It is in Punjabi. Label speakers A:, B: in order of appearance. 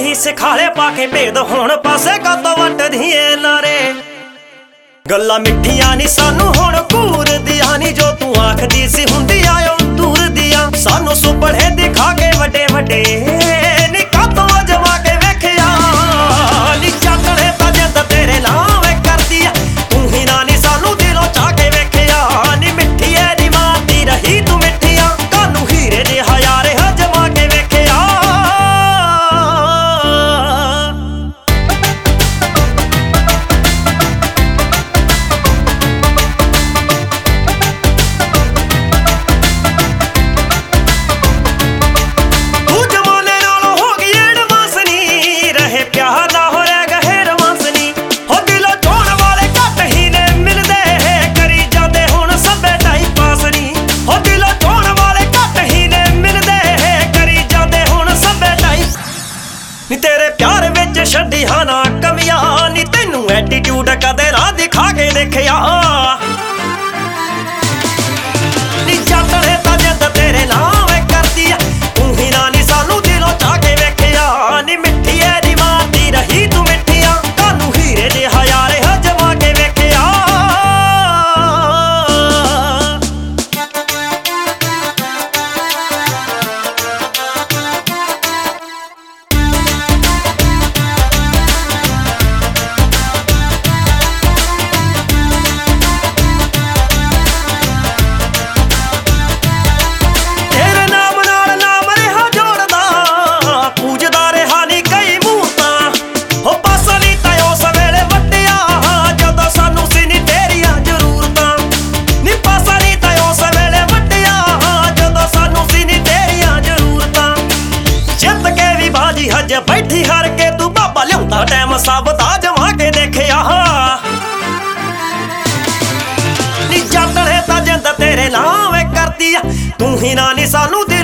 A: ਹੀ ਸਿਖਾਲੇ ਪਾ ਕੇ ਭੇਦ ਹੁਣ ਪਾਸੇ ਕਾਤੋਂ ਵੱਟਦੀਏ ਲਾਰੇ। ਗੱਲਾਂ ਮਿੱਠੀਆਂ ਨੀ ਸਾਨੂੰ ਹੁਣ ਘੂਰਦੀਆਂ ਨੀ, ਜੋ ਤੂੰ ਆਖਦੀ ਸੀ ਹੁੰਦੀ ਆਇਓ ਦੂਰ ਦੀਆਂ। ਸਾਨੂੰ ਸੁਪਨੇ ਦਿਖਾ ਕੇ ਵੱਡੇ ਵੱਡੇ ਨੀ ਕਾਤੋਂ ਅਜਮਾ ਕੇ ਵੇਖਿਆ ਨੀ। ਚਾਟਣੇ ਤਾਂ ਜਿੱਦ ਤੇਰੇ ਨਾਵੇਂ ਕਰਦੀ ਆ, ਤੂੰ ਹੀ ਨਾ ਨੀ ਸਾਨੂੰ ਦਿਲੋਂ ਚਾਹ ਕੇ ਵੇਖਿਆ ਨੀ। ਮਿੱਠੀਏ ਨੀ ਮਾਰਦੀ ਰਹੀ ਤੂੰ ਮਿੱਠੀਆਂ, ਕਾਨੂੰ ਹੀਰੇ ਦੇ ਹਜ਼ਾਰੇ ਹਜਮਾ ਕੇ ਵੇਖਿਆ। ਨੀ ਤੇਰੇ ਪਿਆਰ ਵਿੱਚ ਛੱਡੀਆਂ ਨਾ ਕਮੀਆਂ ਨੀ, ਤੈਨੂੰ ਐਟੀਟਿਊਡ ਕਦੇ ਨਾ ਦਿਖਾ ਕੇ ਦੇਖਿਆ ਨੀ। ਚਾਟਣੇ ਤਾਂ ਜਿੱਦ ਤੇਰੇ ਨਾਵੇਂ ਕਰਦੀ ਆ, ਤੂੰ ਹੀ ਨਾ ਨੀ ਸਾਨੂੰ ਦਿਲੋਂ ਚਾਹ ਕੇ ਵੇਖਿਆ ਨੀ। ਮਿੱਠੀਏ ਨੀ ਮਾਰਦੀ ਰਹੀ ਤੂੰ ਮਿੱਠੀਆਂ, ਕਾਨੂੰ ਹੀਰੇ ਦੇ ਹਜ਼ਾਰੇ ਹਜਮਾ ਕੇ ਵੇਖਿਆ। ਹਜੇ ਬੈਠੀ ਹਰ ਕੇ ਤੂੰ ਬਾਬਾ ਲਿਆਉਂਦਾ ਟਾਈਮ ਸਭ ਦਾ ਜਮਾ ਕੇ ਦੇਖਿਆ ਨੀ। ਚਾਟਣੇ ਤਾਂ ਜਿੰਦ ਤੇਰੇ ਨਾਵੇਂ ਕਰਦੀ ਆ, ਤੂੰ ਹੀ ਨਾ ਨੀ ਸਾਨੂੰ